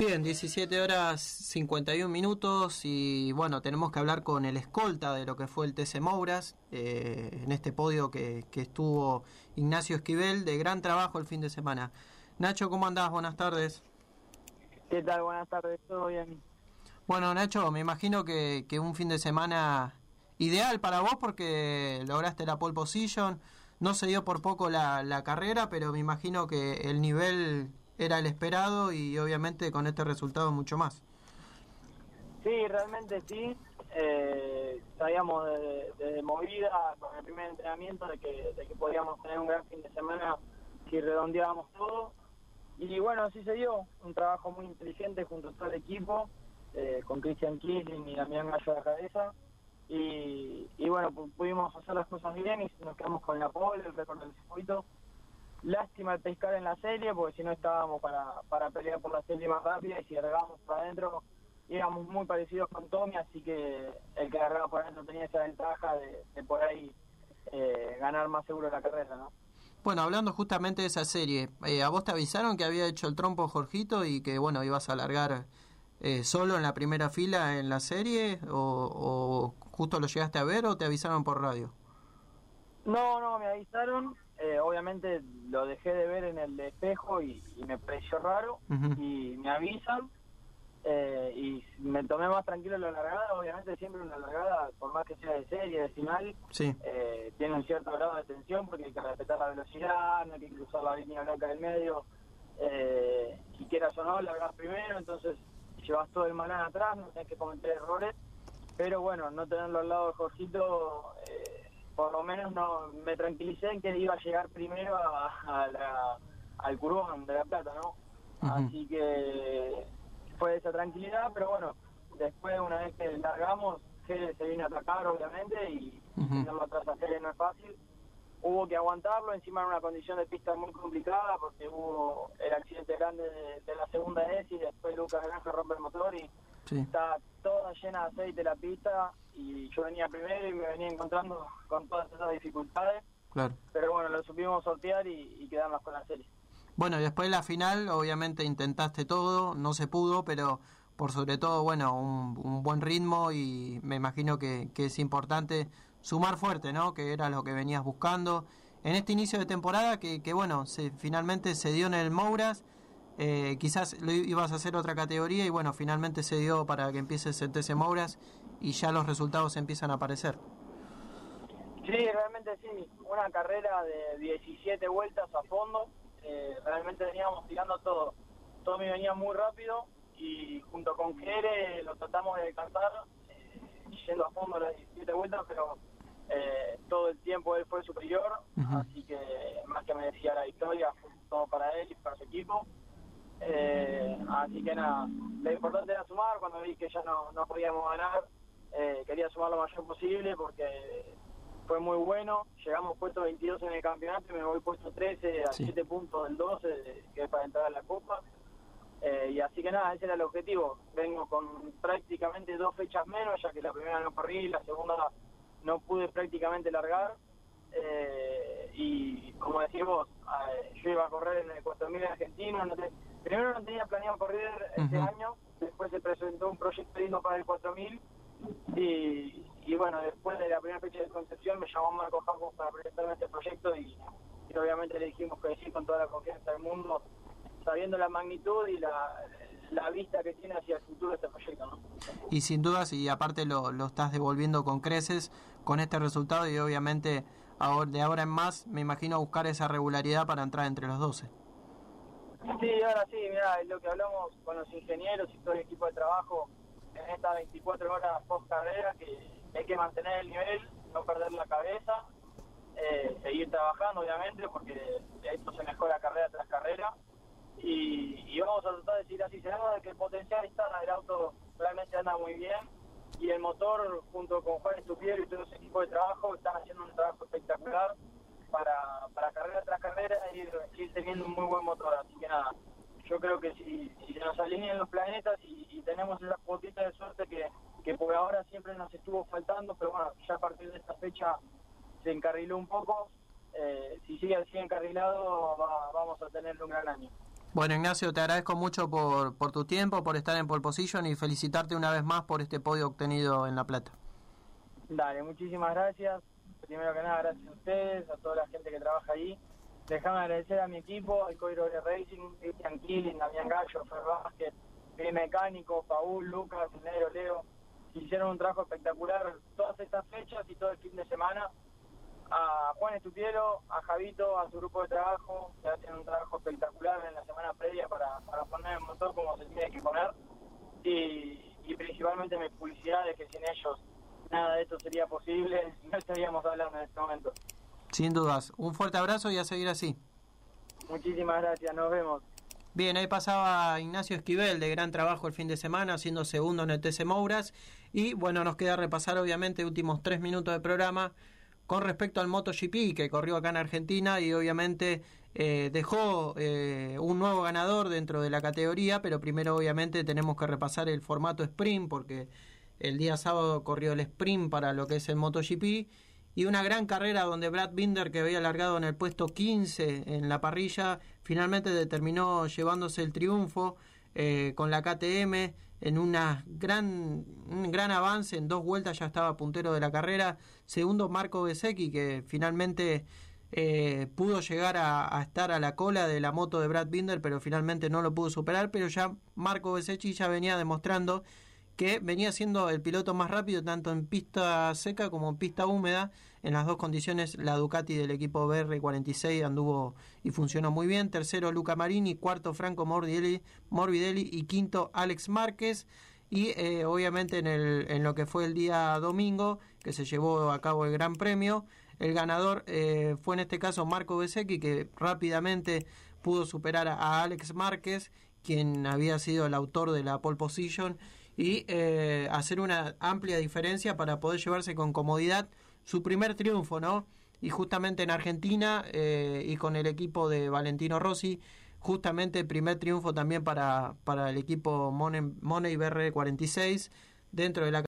Bien, 17 horas 51 minutos y bueno, tenemos que hablar con el escolta de lo que fue el TC Mouras, en este podio que estuvo Ignacio Esquivel, de gran trabajo el fin de semana. Nacho, ¿cómo andás? Buenas tardes. ¿Qué tal? Buenas tardes, ¿todo bien? Bueno, Nacho, me imagino que un fin de semana ideal para vos porque lograste la pole position, no se dio por poco la carrera, pero me imagino que el nivel era el esperado y obviamente con este resultado mucho más. Sí, realmente sí. Sabíamos de movida con el primer entrenamiento de que podíamos tener un gran fin de semana si redondeábamos todo. Y bueno, así se dio. Un trabajo muy inteligente junto a todo el equipo, con Christian Kisling y Damián Gallo a la cabeza. Y bueno, pudimos hacer las cosas bien y nos quedamos con la pole, el récord del circuito. Lástima el pescar en la serie, porque si no estábamos para pelear por la serie más rápida, y si agarrábamos para adentro íbamos muy parecidos con Tommy, así que el que agarraba por adentro tenía esa ventaja de por ahí ganar más seguro la carrera, ¿no? Bueno, hablando justamente de esa serie, ¿a vos te avisaron que había hecho el trompo Jorgito y que bueno, ibas a largar solo en la primera fila en la serie, o justo lo llegaste a ver o te avisaron por radio? No, me avisaron. Obviamente lo dejé de ver en el espejo y me pareció raro. Uh-huh. Y me avisan, y me tomé más tranquilo la largada. Obviamente siempre una largada, por más que sea de serie, de final, sí, tiene un cierto grado de tensión porque hay que respetar la velocidad, no hay que cruzar la línea blanca del medio, y quieras o no, largas primero, entonces llevas todo el maná atrás, no tenés que cometer errores. Pero bueno, no tenerlo al lado de Jorgito, por lo menos no me tranquilicé en que iba a llegar primero al Curbón de La Plata, ¿no? uh-huh. Así que fue esa tranquilidad, pero bueno, después una vez que largamos, Gere se vino a atacar obviamente y tenerlo atrás a Gere no es fácil. Hubo que aguantarlo, encima en una condición de pista muy complicada porque hubo el accidente grande de la segunda ESI, y después Lucas Granja rompe el motor y sí, está toda llena de aceite la pista, y yo venía primero y me venía encontrando con todas esas dificultades. claro. Pero bueno, lo supimos sortear y quedarnos con la serie. Bueno, y después de la final, obviamente intentaste todo, no se pudo, pero por sobre todo, bueno, un buen ritmo y me imagino que es importante sumar fuerte, ¿no? Que era lo que venías buscando en este inicio de temporada, que bueno, finalmente se dio en el Mouras. Quizás lo ibas a hacer otra categoría y bueno, finalmente se dio para que empieces el TC Mouras y ya los resultados empiezan a aparecer. Sí, realmente sí, una carrera de 17 vueltas a fondo, realmente veníamos tirando todo. Tommy venía muy rápido y junto con Jere lo tratamos de descansar, yendo a fondo las 17 vueltas, pero todo el tiempo él fue superior, uh-huh. Así que más que merecía la victoria, fue todo para él y para su equipo. Así que nada, lo importante era sumar. Cuando vi que ya no podíamos ganar, quería sumar lo mayor posible porque fue muy bueno. Llegamos puesto 22 en el campeonato y me voy puesto 13 a sí, 7 puntos del 12, que es para entrar a la Copa. Y así que nada, ese era el objetivo. Vengo con prácticamente 2 fechas menos, ya que la primera no corrí, la segunda no pude prácticamente largar. Y como decimos, yo iba a correr en el 4000 argentino. Primero no tenía planeado correr este uh-huh. año, después se presentó un proyecto lindo para el 4000 y bueno, después de la primera fecha de Concepción me llamó Marco Campos para presentarme este proyecto y obviamente le dijimos que sí con toda la confianza del mundo, sabiendo la magnitud y la vista que tiene hacia el futuro de este proyecto, ¿no? Y sin dudas, y aparte lo estás devolviendo con creces con este resultado y obviamente de ahora en más me imagino buscar esa regularidad para entrar entre los 12. Sí, ahora sí, mirá, es lo que hablamos con los ingenieros y todo el equipo de trabajo en estas 24 horas post carrera, que hay que mantener el nivel, no perder la cabeza, seguir trabajando obviamente porque esto se mejora carrera tras carrera y vamos a tratar de seguir así. Se nota que el potencial está, el auto realmente anda muy bien y el motor junto con Juan Estupiero y todo ese equipo de trabajo están haciendo un trabajo espectacular para carrera tras carrera ir teniendo un muy buen motor. Así que nada, yo creo que si se nos alinean los planetas y tenemos esa cuotita de suerte que por ahora siempre nos estuvo faltando, pero bueno, ya a partir de esta fecha se encarriló un poco. Si sigue así encarrilado, vamos a tener un gran año. Bueno, Ignacio, te agradezco mucho por tu tiempo, por estar en pole position y felicitarte una vez más por este podio obtenido en La Plata. Dale, muchísimas gracias. Primero que nada, gracias a ustedes, a toda la gente que trabaja ahí. Déjame agradecer a mi equipo, al Coiro Racing, Cristian Killing, Damián Gallo, Fer Vázquez, mi mecánico, Paul, Lucas, Negro, Leo. Hicieron un trabajo espectacular todas estas fechas y todo el fin de semana. A Juan Estupiero, a Javito, a su grupo de trabajo, que hacen un trabajo espectacular en la semana previa para poner el motor como se tiene que poner. Y principalmente mis publicidades, que sin ellos nada de esto sería posible, no estaríamos hablando en este momento. Sin dudas. Un fuerte abrazo y a seguir así. Muchísimas gracias, nos vemos. Bien, ahí pasaba Ignacio Esquivel, de gran trabajo el fin de semana, haciendo segundo en el TC Mouras. Y bueno, nos queda repasar obviamente últimos 3 minutos de programa con respecto al MotoGP que corrió acá en Argentina y obviamente dejó un nuevo ganador dentro de la categoría, pero primero obviamente tenemos que repasar el formato sprint porque el día sábado corrió el sprint para lo que es el MotoGP y una gran carrera donde Brad Binder, que había largado en el puesto 15 en la parrilla, finalmente terminó llevándose el triunfo con la KTM en un gran avance. En 2 vueltas ya estaba puntero de la carrera. Segundo, Marco Bezzecchi, que finalmente pudo llegar a estar a la cola de la moto de Brad Binder, pero finalmente no lo pudo superar. Pero ya Marco Bezzecchi ya venía demostrando que venía siendo el piloto más rápido tanto en pista seca como en pista húmeda. En las dos condiciones la Ducati del equipo BR46 anduvo y funcionó muy bien. Tercero Luca Marini, cuarto Franco Morbidelli y quinto Alex Márquez. Y obviamente en lo que fue el día domingo, que se llevó a cabo el Gran Premio, el ganador fue en este caso Marco Bezzecchi, que rápidamente pudo superar a Alex Márquez, quien había sido el autor de la pole position, y hacer una amplia diferencia para poder llevarse con comodidad su primer triunfo, ¿no? Y justamente en Argentina y con el equipo de Valentino Rossi, justamente el primer triunfo también para el equipo Money BR46 dentro de la